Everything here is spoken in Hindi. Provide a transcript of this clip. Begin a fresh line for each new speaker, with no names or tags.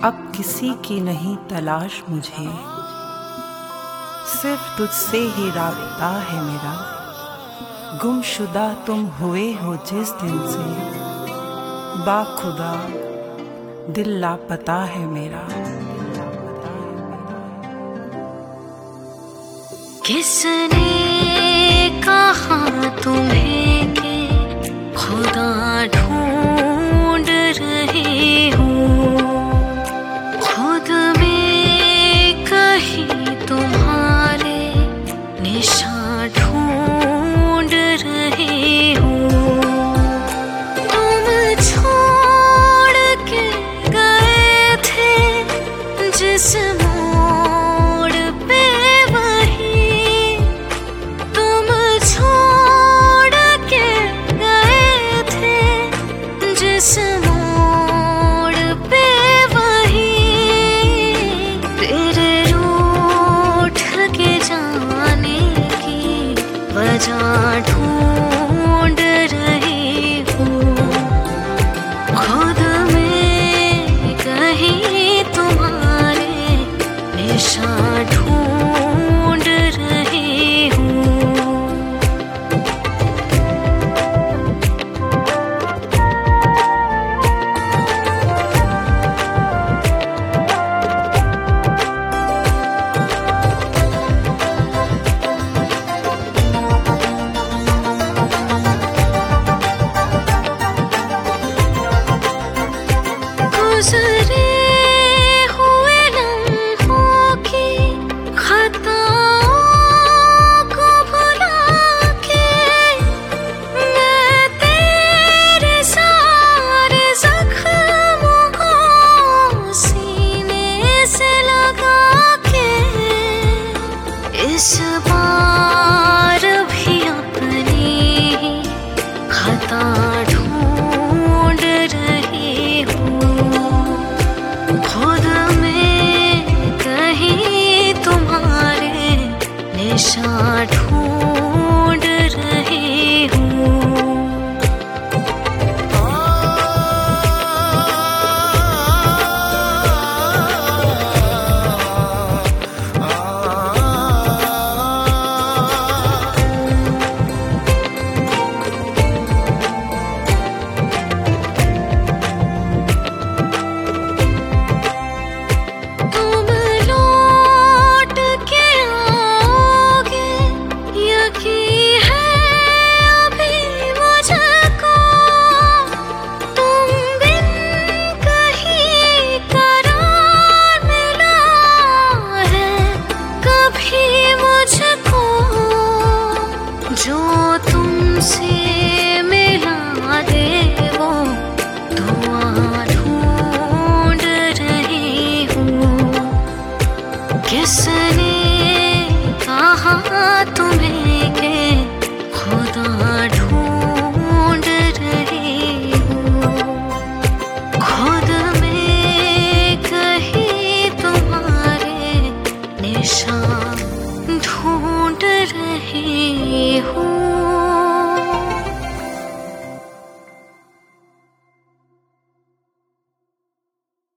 अब किसी की नहीं तलाश मुझे, सिर्फ तुझसे ही राब्ता है मेरा। गुमशुदा तुम हुए हो जिस दिन से, बाखुदा दिल लापता है मेरा।
किसने कहा तुम्हें कि खुदा ढूंढ रही हूँ, खुद में कहीं तुम्हारे निशान ढूंढ रही हूँ। तुम छोड़ के गए थे जिस ढूंढ रही हूँ, खुद में कहीं तुम्हारे निशान ढूंढ रही हूँ। गुज़रे हुए लम्हों की खताओं को भुला के, मैं तेरे सारे ज़ख्मों को सीने से लगा के, इस बार भी अपनी खता ढूंढ रही हूँ, खुद में कहीं तुम्हारे निशान ढूंढ रही हूँ। जो तुमसे मिला दे वो दुआ ढूंढ रही हूँ। किसने कहा तुम्हें कि खुदा ढूंढ रही हूँ, खुद में कहीं तुम्हारे निशान